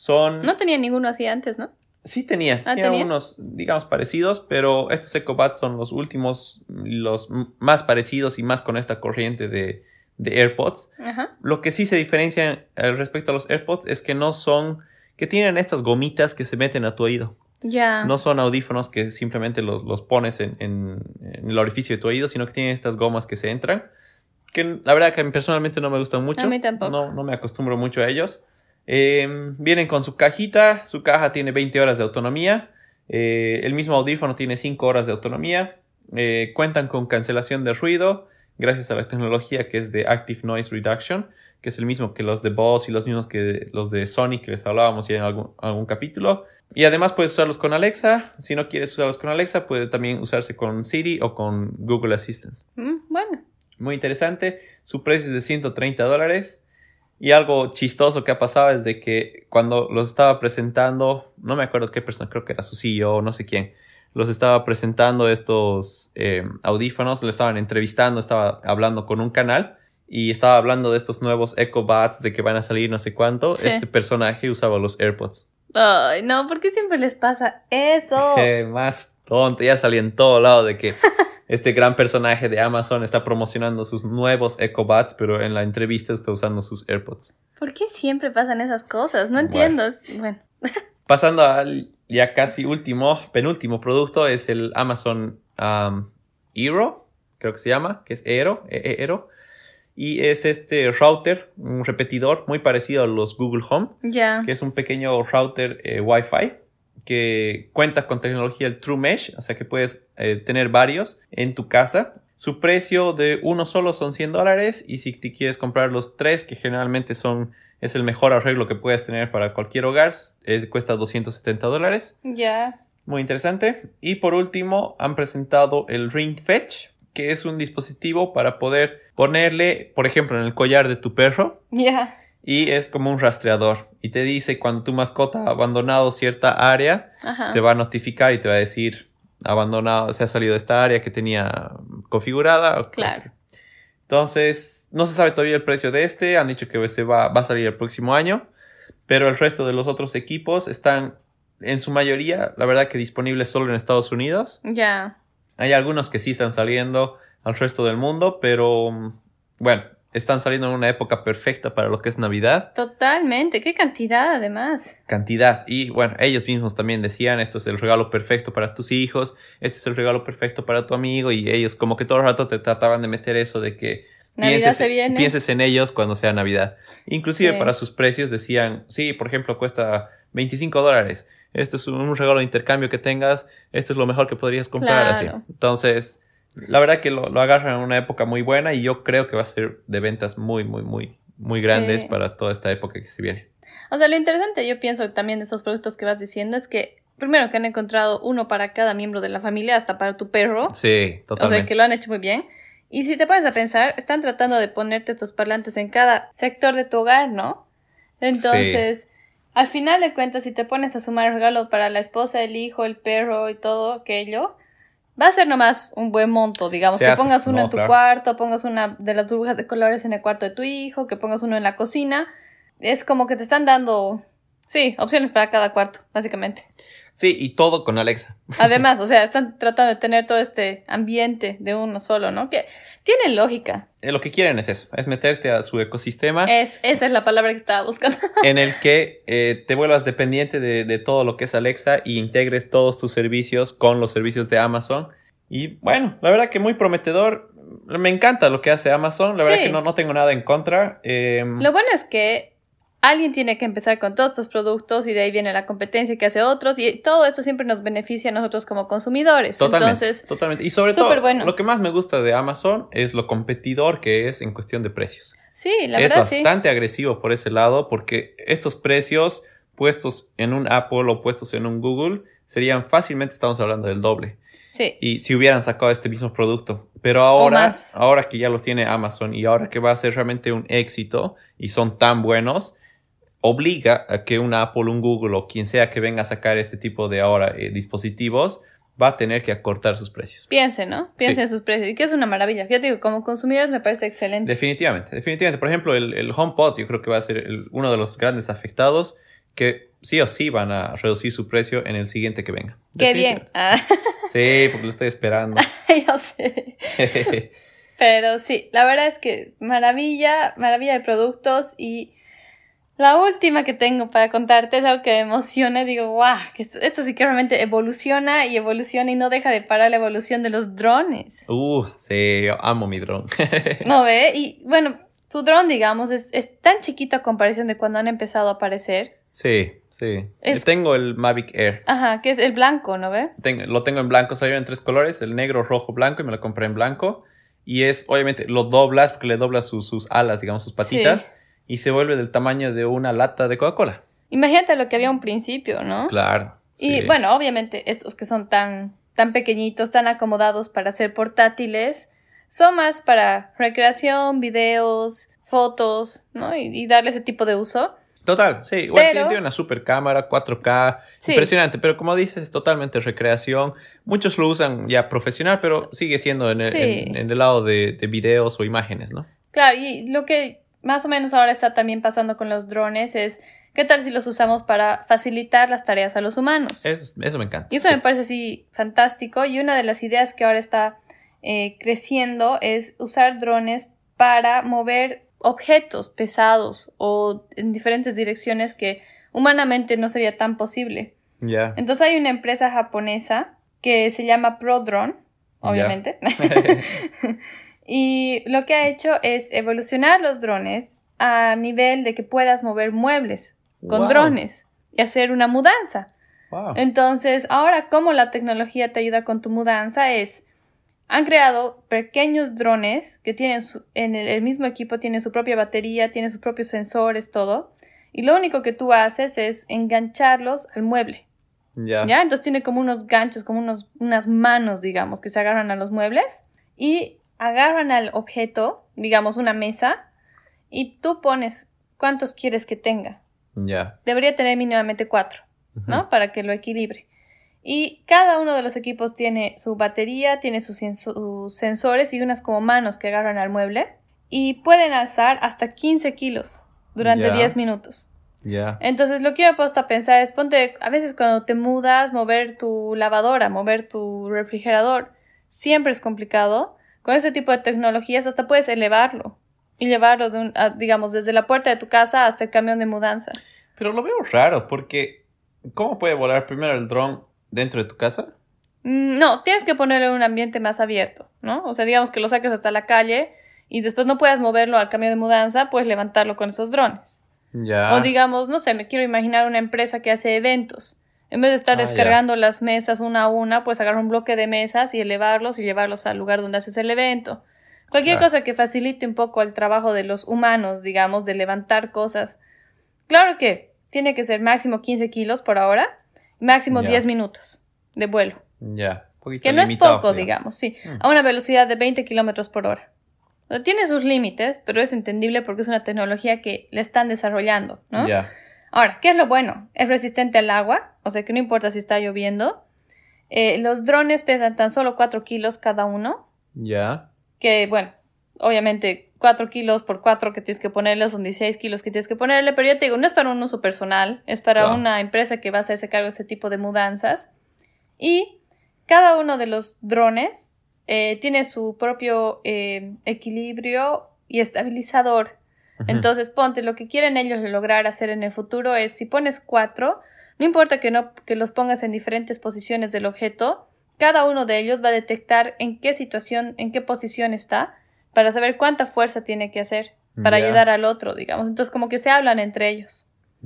No tenía ninguno así antes, ¿no? Sí tenía unos, digamos, parecidos, pero estos EcoBuds son los últimos, los más parecidos y más con esta corriente de AirPods. Ajá. Lo que sí se diferencia respecto a los AirPods es que no son, que tienen estas gomitas que se meten a tu oído. Ya. No son audífonos que simplemente los pones en el orificio de tu oído, sino que tienen estas gomas que se entran, que la verdad que a mí personalmente no me gustan mucho. A mí tampoco. No me acostumbro mucho a ellos. Vienen con su cajita. Su caja tiene 20 horas de autonomía. El mismo audífono tiene 5 horas de autonomía. Cuentan con cancelación de ruido gracias a la tecnología que es de Active Noise Reduction, que es el mismo que los de Bose y los mismos que los de Sony que les hablábamos ya en algún capítulo. Y además puedes usarlos con Alexa. Si no quieres usarlos con Alexa, puede también usarse con Siri o con Google Assistant. Bueno. Muy interesante. Su precio es de $130. Y algo chistoso que ha pasado es de que cuando los estaba presentando, no me acuerdo qué persona, creo que era su CEO o no sé quién, los estaba presentando estos audífonos, lo estaban entrevistando, estaba hablando con un canal y estaba hablando de estos nuevos EcoBuds, de que van a salir no sé cuánto. Sí. Este personaje usaba los AirPods. Ay, no, ¿por qué siempre les pasa eso? Más tonto, ya salía en todo lado de que... Este gran personaje de Amazon está promocionando sus nuevos EcoBuds, pero en la entrevista está usando sus AirPods. ¿Por qué siempre pasan esas cosas? No entiendo. Bueno. Pasando al ya casi penúltimo producto, es el Amazon Eero, creo que se llama, que es Eero. Y es este router, un repetidor muy parecido a los Google Home, que es un pequeño router Wi-Fi, que cuenta con tecnología el True Mesh, o sea que puedes tener varios en tu casa. Su precio de uno solo son $100 y si te quieres comprar los 3, que generalmente es el mejor arreglo que puedes tener para cualquier hogar, cuesta $270. Ya. Muy interesante. Y por último han presentado el Ring Fetch, que es un dispositivo para poder ponerle, por ejemplo, en el collar de tu perro. Ya. Y es como un rastreador. Y te dice cuando tu mascota ha abandonado cierta área, ajá, te va a notificar y te va a decir, abandonado, se ha salido de esta área que tenía configurada. Claro. Pues. Entonces, no se sabe todavía el precio de este. Han dicho que va a salir el próximo año. Pero el resto de los otros equipos están, en su mayoría, la verdad que disponibles solo en Estados Unidos. Ya. Hay algunos que sí están saliendo al resto del mundo, pero bueno, están saliendo en una época perfecta para lo que es Navidad. Totalmente, qué cantidad además. Cantidad. Y bueno, ellos mismos también decían, esto es el regalo perfecto para tus hijos, este es el regalo perfecto para tu amigo, y ellos como que todo el rato te trataban de meter eso de que pienses en ellos cuando sea Navidad. Inclusive para sus precios decían, sí, por ejemplo, cuesta $25. Esto es un regalo de intercambio que tengas, esto es lo mejor que podrías comprar. Así. Entonces, la verdad que lo agarran en una época muy buena y yo creo que va a ser de ventas muy, muy, muy, muy grandes para toda esta época que se viene. O sea, lo interesante yo pienso también de esos productos que vas diciendo es que primero que han encontrado uno para cada miembro de la familia, hasta para tu perro. Sí, totalmente. O sea, que lo han hecho muy bien. Y si te pones a pensar, están tratando de ponerte estos parlantes en cada sector de tu hogar, ¿no? Entonces, al final de cuentas, si te pones a sumar el regalo para la esposa, el hijo, el perro y todo aquello, va a ser nomás un buen monto, digamos. Que pongas uno en tu cuarto, pongas una de las burbujas de colores en el cuarto de tu hijo, que pongas uno en la cocina. Es como que te están dando Sí, opciones para cada cuarto, básicamente. Sí, y todo con Alexa. Además, o sea, están tratando de tener todo este ambiente de uno solo, ¿no? Que tiene lógica. Lo que quieren es eso, es meterte a su ecosistema. Esa es la palabra que estaba buscando. En el que te vuelvas dependiente de todo lo que es Alexa y integres todos tus servicios con los servicios de Amazon. Y bueno, la verdad que muy prometedor. Me encanta lo que hace Amazon. La verdad que no tengo nada en contra. Lo bueno es que alguien tiene que empezar con todos estos productos y de ahí viene la competencia que hace otros y todo esto siempre nos beneficia a nosotros como consumidores. Totalmente. Y sobre todo, lo que más me gusta de Amazon es lo competidor que es en cuestión de precios. Sí, la verdad sí. Es bastante agresivo por ese lado porque estos precios puestos en un Apple o puestos en un Google serían fácilmente, estamos hablando del doble. Sí. Y si hubieran sacado este mismo producto. Pero ahora que ya los tiene Amazon y ahora que va a ser realmente un éxito y son tan buenos, obliga a que un Apple, un Google o quien sea que venga a sacar este tipo de dispositivos va a tener que acortar sus precios. Piense, ¿no? Piense en sus precios. Y que es una maravilla. Yo te digo, como consumidores me parece excelente. Definitivamente. Por ejemplo, el HomePod yo creo que va a ser uno de los grandes afectados que sí o sí van a reducir su precio en el siguiente que venga. ¡Qué bien! Sí, porque lo estoy esperando. Yo sé. Pero sí, la verdad es que maravilla de productos. Y la última que tengo para contarte es algo que me emociona. Digo, wow, que esto sí que realmente evoluciona y no deja de parar la evolución de los drones. Sí, yo amo mi dron. ¿No ve? Y bueno, tu dron, digamos, es tan chiquito a comparación de cuando han empezado a aparecer. Sí. Tengo el Mavic Air. Ajá, que es el blanco, ¿no ve? Lo tengo en blanco, salió en 3 colores, el negro, rojo, blanco, y me lo compré en blanco. Y obviamente, lo doblas porque le doblas sus alas, digamos, sus patitas. Sí. Y se vuelve del tamaño de una lata de Coca-Cola. Imagínate lo que había un principio, ¿no? Claro. Sí. Y bueno, obviamente estos que son tan pequeñitos, tan acomodados para ser portátiles, son más para recreación, videos, fotos, ¿no? Y darle ese tipo de uso. Total, sí. Igual tiene una super cámara, 4K, sí. Impresionante. Pero como dices, es totalmente recreación. Muchos lo usan ya profesional, pero sigue siendo en el lado de videos o imágenes, ¿no? Claro, y lo que más o menos ahora está también pasando con los drones es, ¿qué tal si los usamos para facilitar las tareas a los humanos? Eso me encanta. Y eso me parece así fantástico. Y una de las ideas que ahora está creciendo es usar drones para mover objetos pesados o en diferentes direcciones que humanamente no sería tan posible. Yeah. Entonces hay una empresa japonesa que se llama ProDrone, obviamente. Yeah. Y lo que ha hecho es evolucionar los drones a nivel de que puedas mover muebles con drones y hacer una mudanza. Wow. Entonces, ahora cómo la tecnología te ayuda con tu mudanza han creado pequeños drones que tienen en el mismo equipo, tienen su propia batería, tienen sus propios sensores, todo. Y lo único que tú haces es engancharlos al mueble. Yeah. ¿Ya? Entonces tiene como unos ganchos, como unas manos, digamos, que se agarran a los muebles y agarran al objeto, digamos una mesa, y tú pones cuántos quieres que tenga. Yeah. Debería tener mínimamente 4, ¿no? Para que lo equilibre. Y cada uno de los equipos tiene su batería, tiene sus sensores y unas como manos que agarran al mueble. Y pueden alzar hasta 15 kilos durante 10 minutos. Yeah. Entonces lo que yo me he puesto a pensar es, ponte, a veces cuando te mudas, mover tu lavadora, mover tu refrigerador, siempre es complicado. Con ese tipo de tecnologías hasta puedes elevarlo y llevarlo digamos, desde la puerta de tu casa hasta el camión de mudanza. Pero lo veo raro porque ¿cómo puede volar primero el dron dentro de tu casa? No, tienes que ponerlo en un ambiente más abierto, ¿no? O sea, digamos que lo saques hasta la calle y después no puedas moverlo al camión de mudanza, puedes levantarlo con esos drones. Ya. O digamos, no sé, me quiero imaginar una empresa que hace eventos. En vez de estar descargando las mesas una a una, pues agarrar un bloque de mesas y elevarlos y llevarlos al lugar donde haces el evento. Cualquier cosa que facilite un poco el trabajo de los humanos, digamos, de levantar cosas. Claro que tiene que ser máximo 15 kilos por ahora, máximo 10 minutos de vuelo. Ya, que no es poco, digamos, sí. A una velocidad de 20 kilómetros por hora. Tiene sus límites, pero es entendible porque es una tecnología que le están desarrollando, ¿no? Ya. Ahora, ¿qué es lo bueno? Es resistente al agua, o sea que no importa si está lloviendo. Los drones pesan tan solo 4 kilos cada uno. Ya. Que, bueno, obviamente 4 kilos por 4 que tienes que ponerle, son 16 kilos que tienes que ponerle, pero yo te digo, no es para un uso personal, es para una empresa que va a hacerse cargo de ese tipo de mudanzas. Y cada uno de los drones tiene su propio equilibrio y estabilizador. Entonces, ponte, lo que quieren ellos lograr hacer en el futuro es, si pones 4, no importa que los pongas en diferentes posiciones del objeto, cada uno de ellos va a detectar en qué situación, en qué posición está, para saber cuánta fuerza tiene que hacer para ayudar al otro, digamos. Entonces, como que se hablan entre ellos.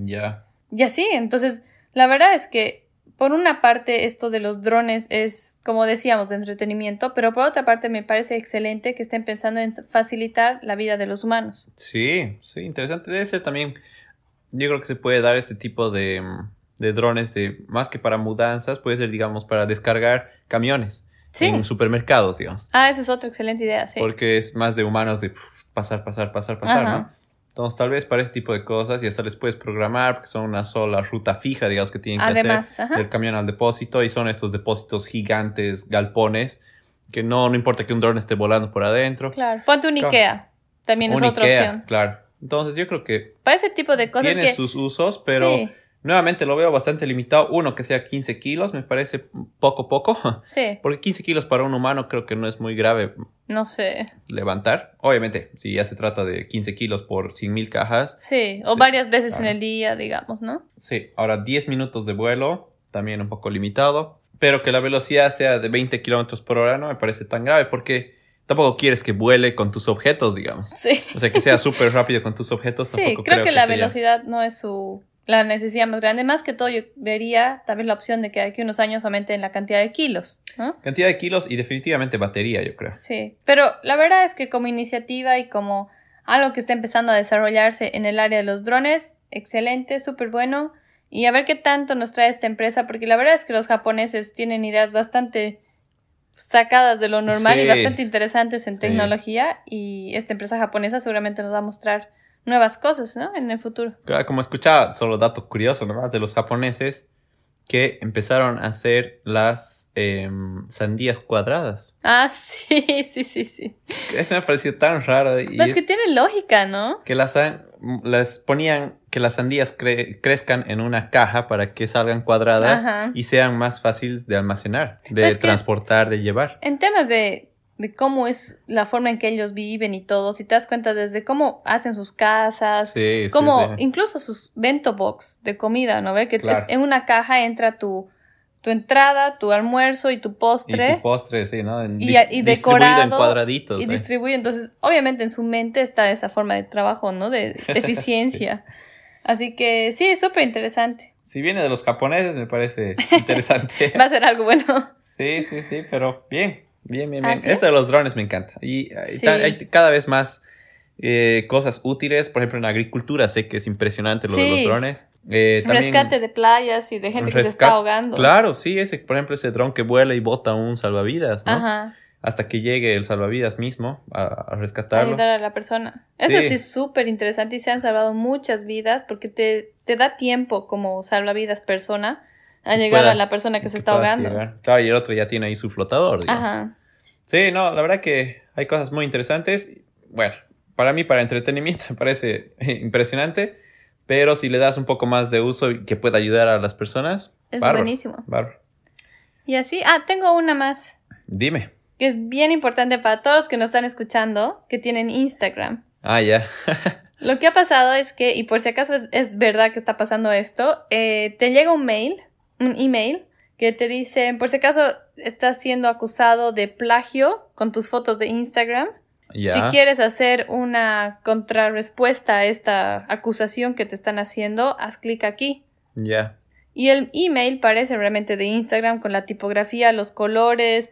Y así, entonces, la verdad es que por una parte, esto de los drones es, como decíamos, de entretenimiento, pero por otra parte me parece excelente que estén pensando en facilitar la vida de los humanos. Sí, interesante. Debe ser también, yo creo que se puede dar este tipo de drones, más que para mudanzas, puede ser, digamos, para descargar camiones en supermercados, digamos. Esa es otra excelente idea, sí. Porque es más de humanos de pasar, ¿no? Entonces, tal vez para este tipo de cosas y hasta les puedes programar porque son una sola ruta fija, digamos, que tienen que hacer del camión al depósito, y son estos depósitos gigantes, galpones, que no importa que un dron esté volando por adentro. Claro. Ponte un IKEA, también es otra opción. Claro. Entonces, yo creo que para ese tipo de cosas tiene sus usos, pero nuevamente lo veo bastante limitado. Uno, que sea 15 kilos, me parece poco. Sí. Porque 15 kilos para un humano creo que no es muy grave. No sé. Levantar. Obviamente, si ya se trata de 15 kilos por 100,000 cajas. Sí, o varias veces en el día, digamos, ¿no? Sí. Ahora, 10 minutos de vuelo, también un poco limitado. Pero que la velocidad sea de 20 kilómetros por hora no me parece tan grave, porque tampoco quieres que vuele con tus objetos, digamos. Sí. O sea, que sea súper rápido con tus objetos. Sí, creo que la velocidad no es la necesidad más grande. Más que todo, yo vería también la opción de que aquí unos años aumenten la cantidad de kilos, ¿no? Cantidad de kilos y definitivamente batería, yo creo. Sí, pero la verdad es que como iniciativa y como algo que está empezando a desarrollarse en el área de los drones, excelente, súper bueno. Y a ver qué tanto nos trae esta empresa, porque la verdad es que los japoneses tienen ideas bastante sacadas de lo normal y bastante interesantes en tecnología, y esta empresa japonesa seguramente nos va a mostrar nuevas cosas, ¿no? En el futuro. Claro, como escuchaba, solo dato curioso nomás, de los japoneses que empezaron a hacer las sandías cuadradas. Sí. Eso me pareció tan raro. Y pues que tiene lógica, ¿no? Que las ponían, que las sandías crezcan en una caja para que salgan cuadradas y sean más fáciles de almacenar, de pues transportar, de llevar. En temas de cómo es la forma en que ellos viven y todo, si te das cuenta desde cómo hacen sus casas, incluso sus bento box de comida, ¿no ve? Que en una caja entra tu entrada, tu almuerzo y tu postre. Y tu postre, sí, ¿no? Y distribuido en cuadraditos. Y distribuido, entonces obviamente en su mente está esa forma de trabajo, ¿no? De eficiencia. Así que sí, es súper interesante. Si viene de los japoneses me parece interesante. Va a ser algo bueno. Sí, pero bien. Esto de los drones me encanta. Y hay cada vez más cosas útiles. Por ejemplo, en agricultura sé que es impresionante lo de los drones. También rescate de playas y de gente que se está ahogando. Claro, sí. Por ejemplo, ese dron que vuela y bota un salvavidas, ¿no? Hasta que llegue el salvavidas mismo a rescatarlo. Ayudar a la persona. Eso sí es súper interesante y se han salvado muchas vidas porque te da tiempo como salvavidas persona a llegar a la persona que se está ahogando. Claro, y el otro ya tiene ahí su flotador, digamos. Sí, no, la verdad que hay cosas muy interesantes. Bueno, para mí, para entretenimiento, me parece impresionante. Pero si le das un poco más de uso y que pueda ayudar a las personas, es buenísimo. Bárbaro. Y así, tengo una más. Dime. Que es bien importante para todos los que nos están escuchando, que tienen Instagram. Ya. Lo que ha pasado es que, y por si acaso es verdad que está pasando esto, te llega un email que te dice, por si acaso estás siendo acusado de plagio con tus fotos de Instagram. Si quieres hacer una contrarrespuesta a esta acusación que te están haciendo, haz clic aquí. Y el email parece realmente de Instagram con la tipografía, los colores,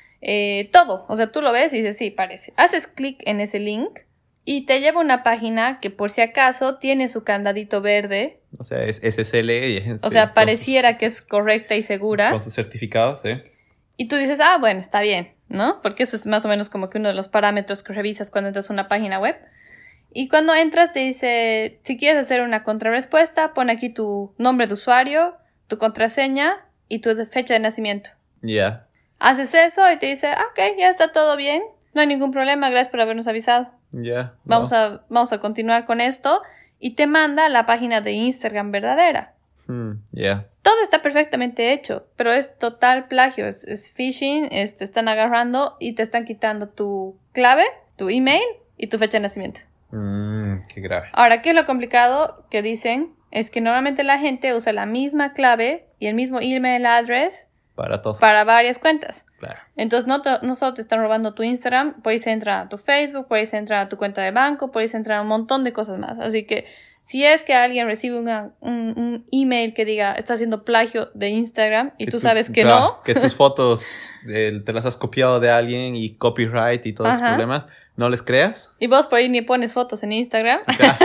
todo. O sea, tú lo ves y dices, sí, parece. Haces clic en ese link y te lleva a una página que por si acaso tiene su candadito verde. O sea, es SSL. O sea, pareciera que es correcta y segura. Con sus certificados, sí. Y tú dices, bueno, está bien, ¿no? Porque eso es más o menos como que uno de los parámetros que revisas cuando entras a una página web. Y cuando entras te dice, si quieres hacer una contrarrespuesta, pon aquí tu nombre de usuario, tu contraseña y tu fecha de nacimiento. Haces eso y te dice, ok, ya está todo bien, no hay ningún problema, gracias por habernos avisado. Ya. Vamos a continuar con esto y te manda a la página de Instagram verdadera. Ya. Todo está perfectamente hecho, pero es total plagio, es phishing, te están agarrando y te están quitando tu clave, tu email y tu fecha de nacimiento. Qué grave. Ahora, ¿qué es lo complicado que dicen? Es que normalmente la gente usa la misma clave y el mismo email address Para todos. para varias cuentas. Claro. Entonces no solo te están robando tu Instagram, puedes entrar a tu Facebook, puedes entrar a tu cuenta de banco, puedes entrar a un montón de cosas más. Así que si es que alguien recibe un email que diga está haciendo plagio de Instagram y tú sabes que no. Que tus fotos te las has copiado de alguien y copyright y todos esos problemas, no les creas. Y vos por ahí ni pones fotos en Instagram.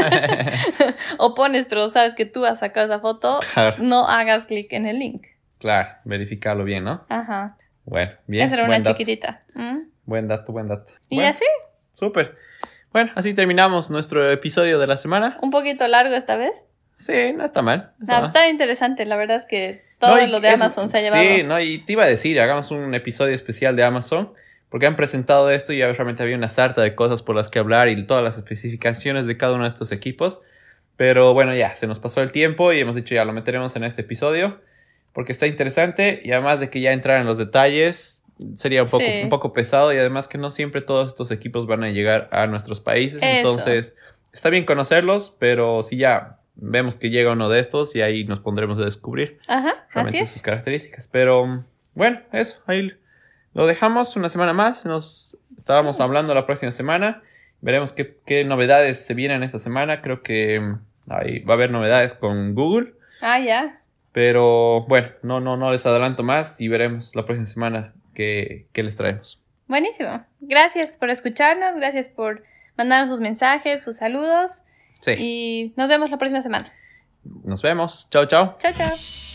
O pones, pero sabes que tú has sacado esa foto, claro. No hagas clic en el link. Claro, verificarlo bien, ¿no? Ajá. Bueno, bien. Esa era una chiquitita. Buen dato. ¿Y bueno, así? Súper. Bueno, así terminamos nuestro episodio de la semana. Un poquito largo esta vez. Sí, no está mal. Está interesante, la verdad es que todo lo de Amazon se ha llevado. Sí, no, y te iba a decir, hagamos un episodio especial de Amazon, porque han presentado esto y realmente había una sarta de cosas por las que hablar y todas las especificaciones de cada uno de estos equipos. Pero bueno, ya, se nos pasó el tiempo y hemos dicho ya, lo meteremos en este episodio, porque está interesante y además de que ya entrar en los detalles sería un poco pesado y además que no siempre todos estos equipos van a llegar a nuestros países. Eso. Entonces, está bien conocerlos, pero si ya vemos que llega uno de estos y ahí nos pondremos a descubrir realmente sus características. Pero bueno, eso, ahí lo dejamos una semana más. Nos estábamos hablando la próxima semana. Veremos qué novedades se vienen esta semana. Creo que ahí va a haber novedades con Google. Ya. Pero bueno, no les adelanto más y veremos la próxima semana qué les traemos. Buenísimo. Gracias por escucharnos, gracias por mandarnos sus mensajes, sus saludos. Sí. Y nos vemos la próxima semana. Nos vemos. Chao, chao. Chao, chao.